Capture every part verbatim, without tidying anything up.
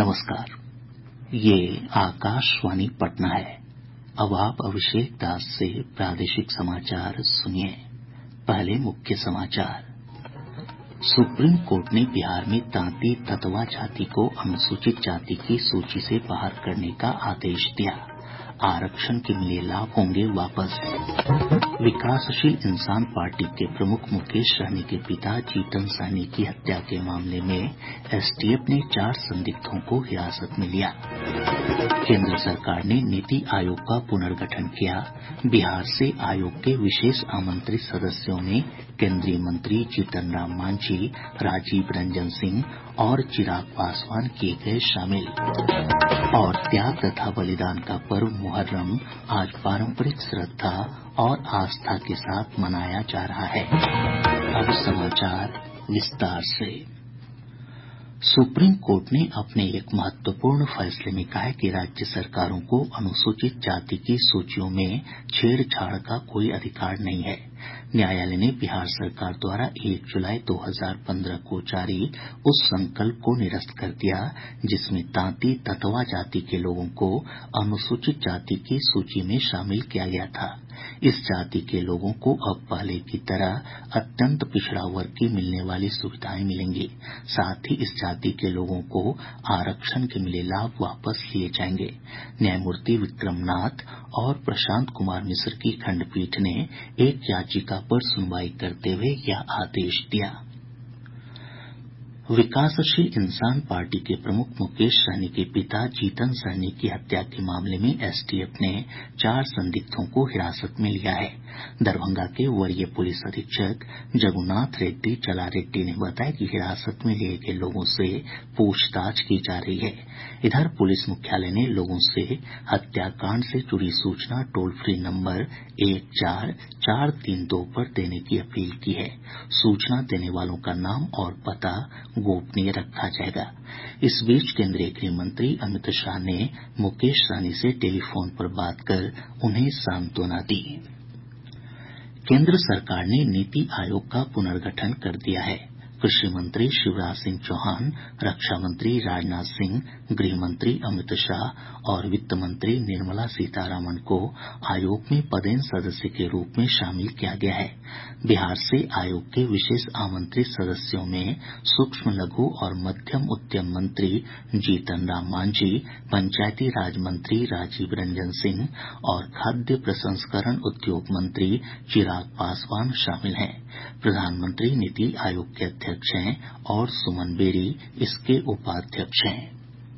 नमस्कार। ये आकाशवाणी पटना है। अब आप अभिषेक दास से प्रादेशिक समाचार सुनिए। पहले मुख्य समाचार। सुप्रीम कोर्ट ने बिहार में तांती ततवा जाति को अनुसूचित जाति की सूची से बाहर करने का आदेश दिया। आरक्षण के मिले लाभ होंगे वापस। विकासशील इंसान पार्टी के प्रमुख मुकेश सहनी के पिता जीतन सहनी की हत्या के मामले में एसटीएफ ने चार संदिग्धों को हिरासत में लिया। केंद्र सरकार ने नीति आयोग का पुनर्गठन किया। बिहार से आयोग के विशेष आमंत्रित सदस्यों में केंद्रीय मंत्री जीतन राम मांझी, राजीव रंजन सिंह और चिराग पासवान किए गए शामिल। और त्याग तथा बलिदान का पर्व मुहर्रम आज पारंपरिक श्रद्धा और आस्था के साथ मनाया जा रहा है। अब समाचार विस्तार से। सुप्रीम कोर्ट ने अपने एक महत्वपूर्ण फैसले में कहा है कि राज्य सरकारों को अनुसूचित जाति की सूचियों में छेड़छाड़ का कोई अधिकार नहीं है। न्यायालय ने बिहार सरकार द्वारा एक जुलाई दो हज़ार पंद्रह को जारी उस संकल्प को निरस्त कर दिया जिसमें तांती ततवा जाति के लोगों को अनुसूचित जाति की सूची में शामिल किया गया था। इस जाति के लोगों को अब पहले की तरह अत्यंत पिछड़ा वर्ग की मिलने वाली सुविधाएं मिलेंगी। साथ ही इस जाति के लोगों को आरक्षण के मिले लाभ वापस लिए जाएंगे। न्यायमूर्ति विक्रमनाथ और प्रशांत कुमार मिश्र की खंडपीठ ने एक याचिका पर सुनवाई करते हुए यह आदेश दिया। विकासशील इंसान पार्टी के प्रमुख मुकेश सहनी के पिता जीतन सहनी की हत्या के मामले में एसटीएफ ने चार संदिग्धों को हिरासत में लिया है। दरभंगा के वरीय पुलिस अधीक्षक जगुनाथ रेड्डी चला रेड्डी ने बताया कि हिरासत में लिए गए लोगों से पूछताछ की जा रही है। इधर पुलिस मुख्यालय ने लोगों से हत्याकांड से जुड़ी सूचना टोल फ्री नम्बर एक चार चार तीन दो पर देने की अपील की है। सूचना देने वालों का नाम और पता गोपनीय रखा जाएगा। इस बीच केंद्रीय गृह मंत्री अमित शाह ने मुकेश सहनी से टेलीफोन पर बात कर उन्हें सांत्वना दी। केंद्र सरकार ने नीति आयोग का पुनर्गठन कर दिया है। कृषि मंत्री शिवराज सिंह चौहान, रक्षा मंत्री राजनाथ सिंह, गृह मंत्री अमित शाह और वित्त मंत्री निर्मला सीतारामन को आयोग में पदेन सदस्य के रूप में शामिल किया गया है। बिहार से आयोग के विशेष आमंत्रित सदस्यों में सूक्ष्म लघु और मध्यम उद्यम मंत्री जीतन राम मांझी, पंचायती राज मंत्री राजीव रंजन सिंह और खाद्य प्रसंस्करण उद्योग मंत्री चिराग पासवान शामिल हैं। प्रधानमंत्री नीति आयोग के अध्यक्ष हैं और सुमन बेरी इसके उपाध्यक्ष हैं।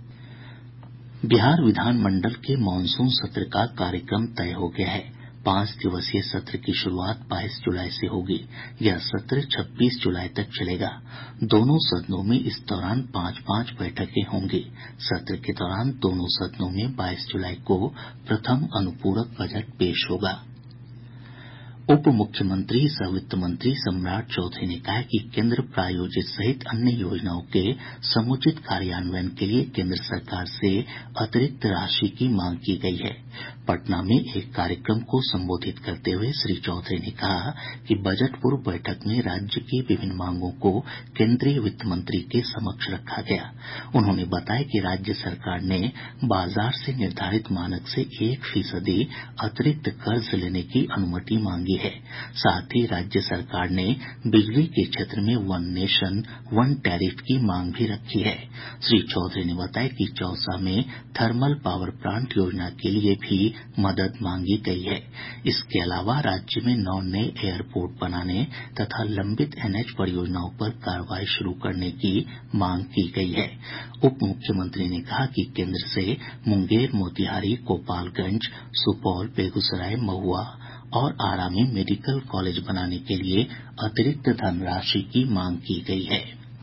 बिहार विधानमंडल के मॉनसून सत्र का कार्यक्रम तय हो गया है। पांच दिवसीय सत्र की शुरूआत बाईस जुलाई से होगी। यह सत्र छब्बीस जुलाई तक चलेगा। दोनों सदनों में इस दौरान पांच पांच बैठकें होंगी। सत्र के दौरान दोनों सदनों में बाईस जुलाई को प्रथम अनुपूरक बजट पेश होगा। उप मुख्यमंत्री सह वित्त मंत्री सम्राट चौधरी ने कहा है कि केंद्र प्रायोजित सहित अन्य योजनाओं के समुचित कार्यान्वयन के लिए केंद्र सरकार से अतिरिक्त राशि की मांग की गई है। पटना में एक कार्यक्रम को संबोधित करते हुए श्री चौधरी ने कहा कि बजट पूर्व बैठक में राज्य की विभिन्न मांगों को केंद्रीय वित्त मंत्री के समक्ष रखा गया। उन्होंने बताया कि राज्य सरकार ने बाजार से निर्धारित मानक से एक फीसदी अतिरिक्त कर्ज लेने की अनुमति मांगी है। साथ ही राज्य सरकार ने बिजली के क्षेत्र में वन नेशन वन टैरिफ की मांग भी रखी है। श्री चौधरी ने बताया कि चौसा में थर्मल पावर प्लांट योजना के लिए भी मदद मांगी गई है। इसके अलावा राज्य में नौ नए एयरपोर्ट बनाने तथा लंबित एनएच परियोजनाओं पर कार्रवाई शुरू करने की मांग की गई है। उप मुख्यमंत्री ने कहा कि केंद्र से मुंगेर, मोतिहारी, गोपालगंज, सुपौल, बेगूसराय, महुआ और आरा में मेडिकल कॉलेज बनाने के लिए अतिरिक्त धनराशि की मांग की गई है।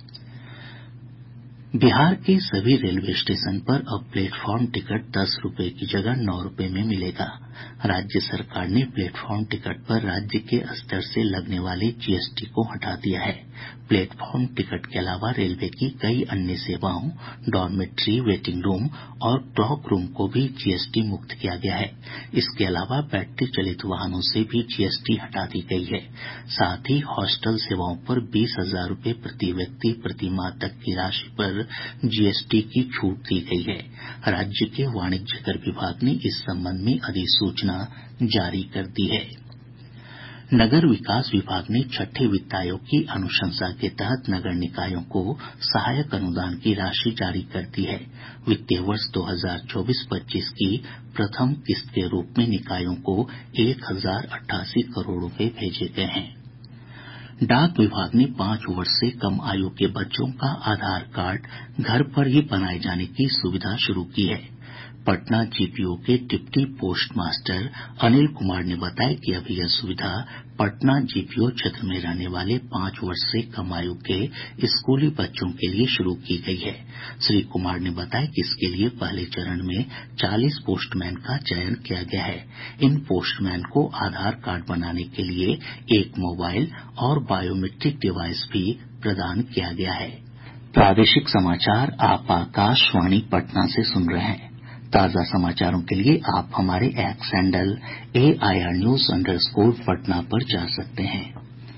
बिहार के सभी रेलवे स्टेशन पर अब प्लेटफॉर्म टिकट दस रूपये की जगह नौ रूपये में मिलेगा। राज्य सरकार ने प्लेटफॉर्म टिकट पर राज्य के स्तर से लगने वाले जीएसटी को हटा दिया है। प्लेटफॉर्म टिकट के अलावा रेलवे की कई अन्य सेवाओं, डॉर्मेट्री, वेटिंग रूम और क्लॉक रूम को भी जीएसटी मुक्त किया गया है। इसके अलावा बैटरी चलित वाहनों से भी जीएसटी हटा दी गई है। साथ ही हॉस्टल सेवाओं पर बीस हजार रूपये प्रति व्यक्ति प्रति माह तक की राशि पर जीएसटी की छूट दी गई है। राज्य के वाणिज्य कर विभाग ने इस संबंध में अधिसूचना जारी कर दी है। नगर विकास विभाग ने छठे वित्त आयोग की अनुशंसा के तहत नगर निकायों को सहायक अनुदान की राशि जारी कर दी है। वित्तीय वर्ष दो हजार चौबीस पच्चीस की प्रथम किस्त के रूप में निकायों को एक हजार अट्ठासी करोड़ रूपये भेजे गए हैं। डाक विभाग ने पांच वर्ष से कम आयु के बच्चों का आधार कार्ड घर पर ही बनाए जाने की सुविधा शुरू की है। पटना जीपीओ के deputy post master Anil Kumar ने बताया कि अभी यह सुविधा पटना जीपीओ क्षेत्र में रहने वाले पांच वर्ष से कम आयु के स्कूली बच्चों के लिए शुरू की गई है। श्री कुमार ने बताया कि इसके लिए पहले चरण में चालीस पोस्टमैन का चयन किया गया है। इन पोस्टमैन को आधार कार्ड बनाने के लिए एक मोबाइल और बायोमेट्रिक डिवाइस भी प्रदान किया गया है। प्रादेशिक समाचार आप आकाशवाणी पटना से सुन रहे हैं। ताज़ा समाचारों के लिए आप हमारे X handle AIR news underscore Patna पर जा सकते हैं।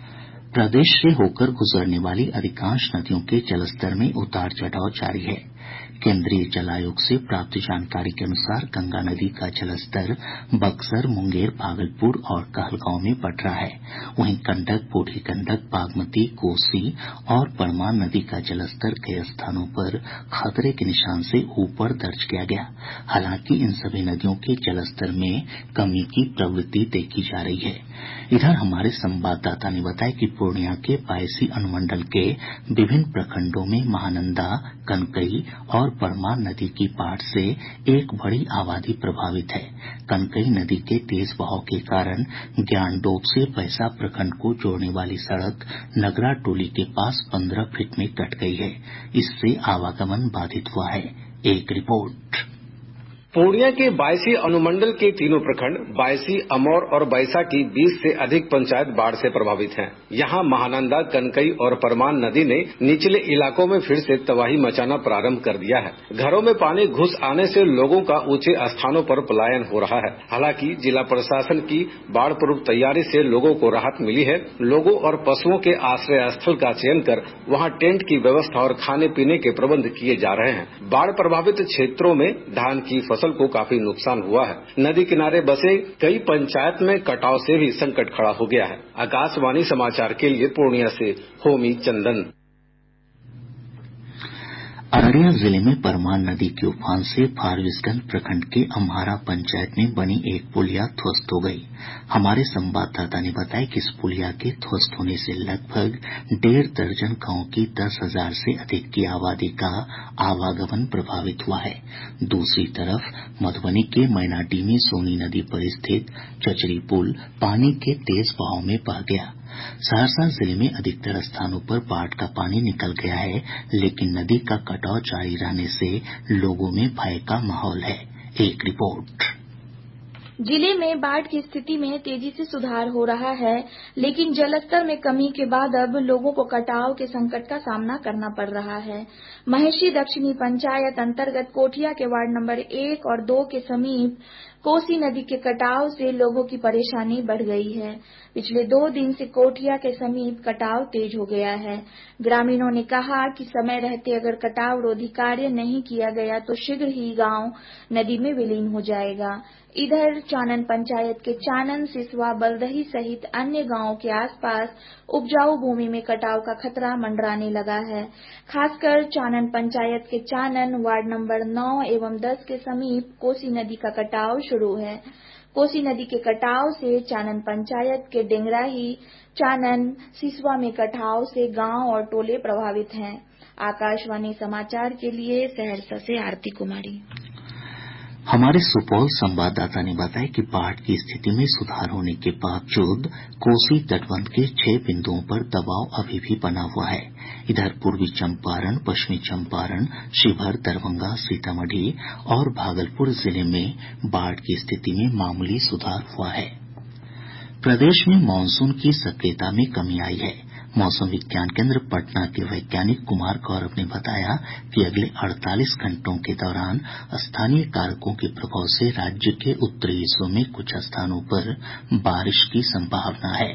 प्रदेश से होकर गुजरने वाली अधिकांश नदियों के जलस्तर में उतार चढ़ाव जारी है। केंद्रीय जल आयोग से प्राप्त जानकारी के अनुसार गंगा नदी का जलस्तर बक्सर, मुंगेर, भागलपुर और कहलगांव में बढ़ रहा है। वहीं गंडक, बूढ़ी गंडक, बागमती, कोसी और परमान नदी का जलस्तर कई स्थानों पर खतरे के निशान से ऊपर दर्ज किया गया। हालांकि इन सभी नदियों के जलस्तर में कमी की प्रवृत्ति देखी जा रही है। इधर हमारे संवाददाता ने बताया कि पूर्णिया के बायसी अनुमंडल के विभिन्न प्रखंडों में महानंदा, कनकई और परमान नदी की बाढ़ से एक बड़ी आबादी प्रभावित है। कनकई नदी के तेज बहाव के कारण ज्ञानडोब से पैसा प्रखंड को जोड़ने वाली सड़क नगरा टोली के पास पंद्रह फीट में कट गई है। इससे आवागमन बाधित हुआ है। एक रिपोर्ट। पूर्णिया के बायसी अनुमंडल के तीनों प्रखंड बायसी, अमौर और बैसा की बीस से अधिक पंचायत बाढ़ से प्रभावित हैं। यहाँ महानंदा, कनकई और परमान नदी ने निचले इलाकों में फिर से तबाही मचाना प्रारंभ कर दिया है। घरों में पानी घुस आने से लोगों का ऊंचे स्थानों पर पलायन हो रहा है। हालांकि जिला प्रशासन की बाढ़ पूर्व तैयारी से लोगों को राहत मिली है। लोगों और पशुओं के आश्रय स्थल का चयन कर वहाँ टेंट की व्यवस्था और खाने पीने के प्रबंध किए जा रहे हैं। बाढ़ प्रभावित क्षेत्रों में धान की फसल को काफी नुकसान हुआ है। नदी किनारे बसे कई पंचायत में कटाव से भी संकट खड़ा हो गया है। आकाशवाणी समाचार के लिए पूर्णिया से होमी चंदन। अररिया जिले में परमान नदी के उफान से फारबिसगंज प्रखंड के अम्हारा पंचायत में बनी एक पुलिया ध्वस्त हो गई। हमारे संवाददाता ने बताया कि इस पुलिया के ध्वस्त होने से लगभग डेढ़ दर्जन गांव की दस हजार से अधिक की आबादी का आवागमन प्रभावित हुआ है। दूसरी तरफ मधुबनी के मैनाडीह में सोनी नदी पर स्थित चचरी पुल पानी के तेज बहाव में बह गया। सहरसा जिले में अधिकतर स्थानों पर बाढ़ का पानी निकल गया है, लेकिन नदी का कटाव जारी रहने से लोगों में भय का माहौल है। एक रिपोर्ट। जिले में बाढ़ की स्थिति में तेजी से सुधार हो रहा है, लेकिन जलस्तर में कमी के बाद अब लोगों को कटाव के संकट का सामना करना पड़ रहा है। महेशी दक्षिणी पंचायत अंतर्गत कोठिया के वार्ड नंबर एक और दो के समीप कोसी नदी के कटाव से लोगों की परेशानी बढ़ गई है। पिछले दो दिन से कोठिया के समीप कटाव तेज हो गया है। ग्रामीणों ने कहा कि समय रहते अगर कटाव रोधी कार्य नहीं किया गया तो शीघ्र ही गांव नदी में विलीन हो जाएगा। इधर चानन पंचायत के चानन, सिसवा, बलदही सहित अन्य गांवों के आसपास उपजाऊ भूमि में कटाव का खतरा मंडराने लगा है। खासकर चानन पंचायत के चानन वार्ड नंबर नौ एवं दस के समीप कोसी नदी का कटाव शुरू है। कोसी नदी के कटाव से चानन पंचायत के डेंगराही, चानन, सिसवा में कटाव से गांव और टोले प्रभावित हैं। आकाशवाणी समाचार के लिए सहरसा से आरती कुमारी। हमारे सुपौल संवाददाता ने बताया कि बाढ़ की स्थिति में सुधार होने के बावजूद कोसी तटबंध के छह बिंदुओं पर दबाव अभी भी बना हुआ है। इधर पूर्वी चंपारण, पश्चिमी चंपारण, शिवहर, दरभंगा, सीतामढ़ी और भागलपुर जिले में बाढ़ की स्थिति में मामूली सुधार हुआ है। प्रदेश में मानसून की सक्रियता में कमी आई है। मौसम विज्ञान केंद्र पटना के वैज्ञानिक कुमार गौरव ने बताया कि अगले अड़तालीस घंटों के दौरान स्थानीय कारकों के प्रभाव से राज्य के उत्तरी हिस्सों में कुछ स्थानों पर बारिश की संभावना है।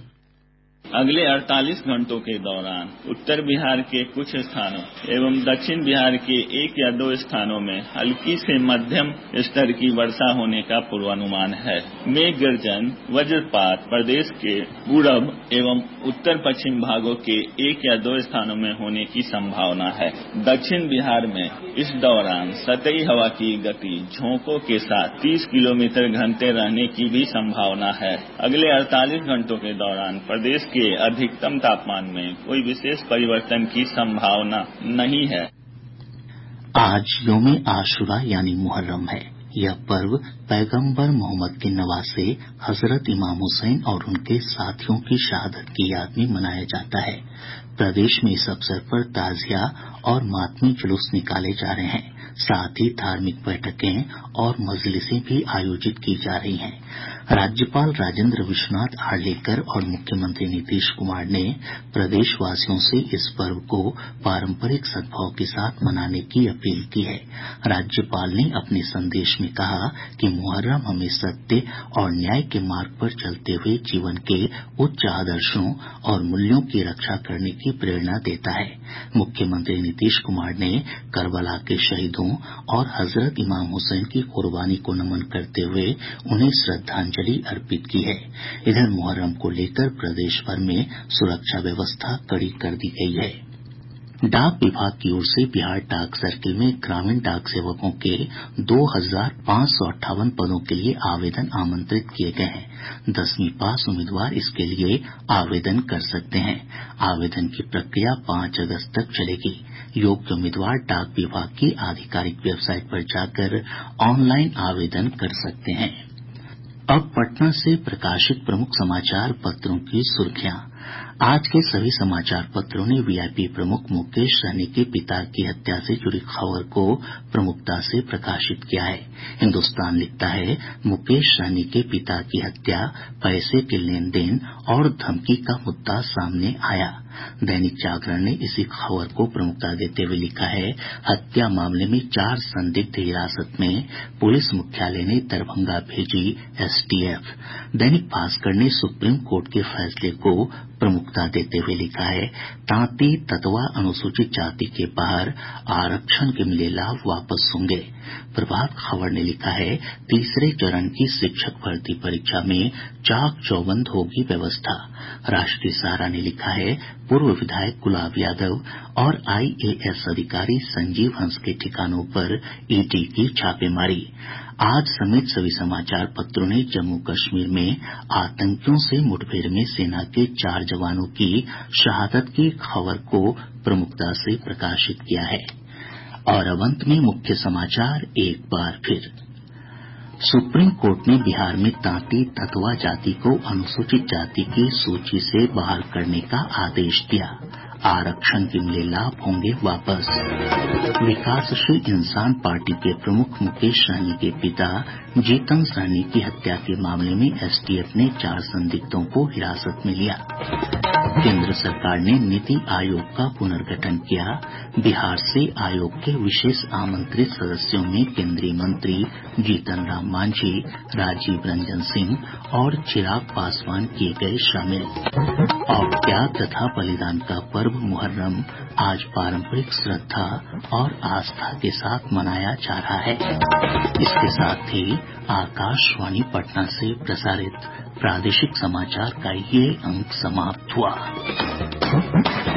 अगले अड़तालीस घंटों के दौरान उत्तर बिहार के कुछ स्थानों एवं दक्षिण बिहार के एक या दो स्थानों में हल्की से मध्यम स्तर की वर्षा होने का पूर्वानुमान है। मेघ गर्जन वज्रपात प्रदेश के पूरब एवं उत्तर पश्चिम भागों के एक या दो स्थानों में होने की संभावना है। दक्षिण बिहार में इस दौरान सतही हवा की गति झोंकों के साथ तीस किलोमीटर घंटे रहने की भी संभावना है। अगले अड़तालीस घंटों के दौरान प्रदेश के अधिकतम तापमान में कोई विशेष परिवर्तन की संभावना नहीं है। आज यौम आशुरा यानी मुहर्रम है। यह पर्व पैगंबर मोहम्मद के नवासे हजरत इमाम हुसैन और उनके साथियों की शहादत की याद में मनाया जाता है। प्रदेश में इस अवसर पर ताजिया और मातमी जुलूस निकाले जा रहे हैं। साथ ही धार्मिक बैठकें और मजलिसें भी आयोजित की जा रही हैं। राज्यपाल राजेंद्र विश्वनाथ आर्लेकर और मुख्यमंत्री नीतीश कुमार ने प्रदेशवासियों से इस पर्व को पारंपरिक सद्भाव के साथ मनाने की अपील की है। राज्यपाल ने अपने संदेश में कहा कि मुहर्रम हमें सत्य और न्याय के मार्ग पर चलते हुए जीवन के उच्च आदर्शों और मूल्यों की रक्षा करने की प्रेरणा देता है। मुख्यमंत्री नीतीश कुमार ने करबला के शहीदों और हजरत इमाम हुसैन की कुर्बानी को नमन करते हुए उन्हें श्रद्धांजलि अर्पित की है। इधर मुहर्रम को लेकर प्रदेश भर में सुरक्षा व्यवस्था कड़ी कर दी गई है। डाक विभाग की ओर से बिहार डाक सर्किल में ग्रामीण डाक सेवकों के दो हजार पांच सौ अट्ठावन पदों के लिए आवेदन आमंत्रित किए गए हैं। दसवीं पास उम्मीदवार इसके लिए आवेदन कर सकते हैं। आवेदन की प्रक्रिया पांच अगस्त तक चलेगी। योग्य उम्मीदवार डाक विभाग की आधिकारिक वेबसाइट पर जाकर ऑनलाइन आवेदन कर सकते हैं। अब पटना से प्रकाशित प्रमुख समाचार पत्रों की सुर्खियां। आज के सभी समाचार पत्रों ने वीआईपी प्रमुख मुकेश सहनी के पिता की हत्या से जुड़ी खबर को प्रमुखता से प्रकाशित किया है। हिन्दुस्तान लिखता है, मुकेश सहनी के पिता की हत्या, पैसे के लेन देन और धमकी का मुद्दा सामने आया। दैनिक जागरण ने इसी खबर को प्रमुखता देते हुए लिखा है, हत्या मामले में चार संदिग्ध हिरासत में, पुलिस मुख्यालय ने दरभंगा भेजी एसटीएफ। दैनिक भास्कर ने सुप्रीम कोर्ट के फैसले को प्रमुखता देते हुए लिखा है, तांती ततवा अनुसूचित जाति के बाहर, आरक्षण के मिले लाभ वापस होंगे। प्रभात खबर ने लिखा है, तीसरे चरण की शिक्षक भर्ती परीक्षा में चाक चौबंद होगी व्यवस्था। राष्ट्रीय सहारा ने लिखा है, पूर्व विधायक गुलाब यादव और आईएएस अधिकारी संजीव हंस के ठिकानों पर ईडी की छापेमारी। आज समेत सभी समाचार पत्रों ने जम्मू कश्मीर में आतंकियों से मुठभेड़ में सेना के चार जवानों की शहादत की खबर को प्रमुखता से प्रकाशित किया है। और अब अंत में मुख्य समाचार एक बार फिर। सुप्रीम कोर्ट ने बिहार में तांती ततवा जाति को अनुसूचित जाति की सूची से बाहर करने का आदेश दिया। आरक्षण के मिले लाभ होंगे वापस। विकासशील इंसान पार्टी के प्रमुख मुकेश सहनी के पिता जीतन सहनी की हत्या के मामले में एसटीएफ ने चार संदिग्धों को हिरासत में लिया। केंद्र सरकार ने नीति आयोग का पुनर्गठन किया। बिहार से आयोग के विशेष आमंत्रित सदस्यों में केंद्रीय मंत्री जीतन राम मांझी, राजीव रंजन सिंह और चिराग पासवान किए गए शामिल। और त्याग तथा बलिदान का पर्व मुहर्रम आज पारंपरिक श्रद्धा और आस्था के साथ मनाया जा रहा है। इसके साथ ही आकाशवाणी पटना से प्रसारित प्रादेशिक समाचार का ये अंक समाप्त हुआ।